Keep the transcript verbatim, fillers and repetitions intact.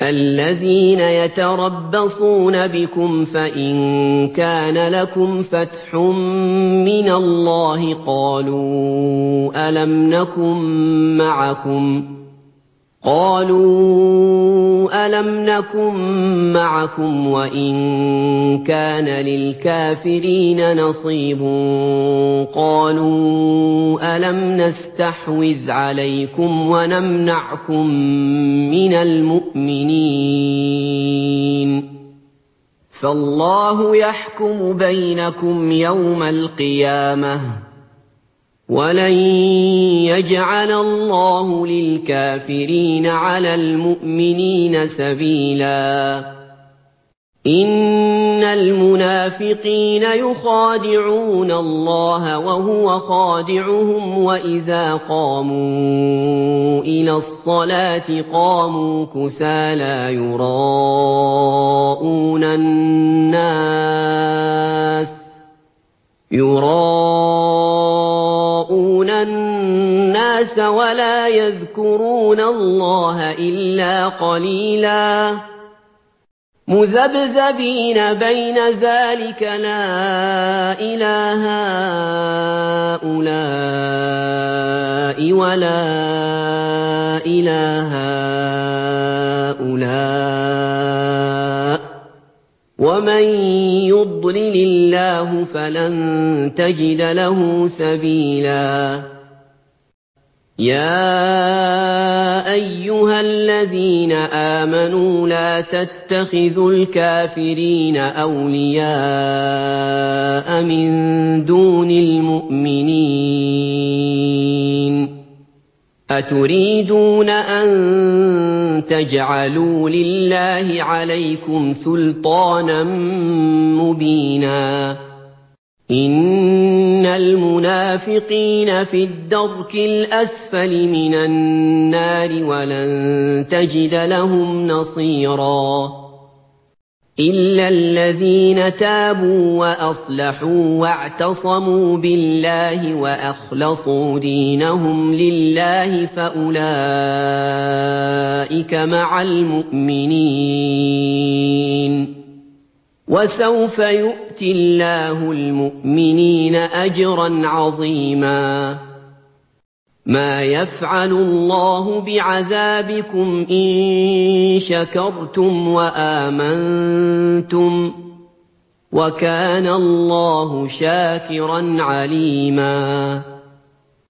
الَّذِينَ يَتَرَبَّصُونَ بِكُمْ فَإِن كَانَ لَكُمْ فَتْحٌ مِّنَ اللَّهِ قَالُوا أَلَمْ نَكُن مَّعَكُمْ وَإِن كَانَ لِلْكَافِرِينَ نَصِيبٌ قَالُوا أَلَمْ نَسْتَحْوِذْ عَلَيْكُمْ وَنَمْنَعْكُم مِّنَ الْمُؤْمِنِينَ فَاللَّهُ يَحْكُمُ بَيْنَكُمْ يَوْمَ الْقِيَامَةِ ۖ وَلَن يَجْعَلَ اللَّهُ لِلْكَافِرِينَ عَلَى الْمُؤْمِنِينَ سَبِيلًا إِنَّ الْمُنَافِقِينَ يُخَادِعُونَ اللَّهَ وَهُوَ خَادِعُهُمْ وَإِذَا قَامُوا إِلَى الصَّلَاةِ قَامُوا كُسَالَىٰ يُرَاءُونَ النَّاسَ يُرَاءُونَ النَّاسَ وَلَا يَذْكُرُونَ اللَّهَ إِلَّا قَلِيلًا مُّذَبْذَبِينَ بَيْنَ ذَٰلِكَ لَا إِلَىٰ هَٰؤُلَاءِ وَلَا إِلَىٰ هَٰؤُلَاءِ ۚ وَمَن يُضْلِلِ اللَّهُ فَلَن تَجِدَ لَهُ سَبِيلًا يَا أَيُّهَا الَّذِينَ آمَنُوا لَا تَتَّخِذُوا الْكَافِرِينَ أَوْلِيَاءَ مِن دُونِ الْمُؤْمِنِينَ أَتُرِيدُونَ أَن تَجْعَلُوا لِلَّهِ عَلَيْكُمْ سُلْطَانًا مُّبِينًا إِنَّ الْمُنَافِقِينَ فِي الدَّرْكِ الْأَسْفَلِ مِنَ النَّارِ وَلَن تَجِدَ لَهُمْ نَصِيرًا إِلَّا الَّذِينَ تَابُوا وَأَصْلَحُوا وَاعْتَصَمُوا بِاللَّهِ وَأَخْلَصُوا دِينَهُمْ لِلَّهِ فَأُولَٰئِكَ مَعَ الْمُؤْمِنِينَ ۖ وَسَوْفَ يُؤْتِ اللَّهُ الْمُؤْمِنِينَ أَجْرًا عَظِيمًا مَا يَفْعَلُ اللَّهُ بِعَذَابِكُمْ إِن شَكَرْتُمْ وَآمَنتُمْ ۚ وَكَانَ اللَّهُ شَاكِرًا عَلِيمًا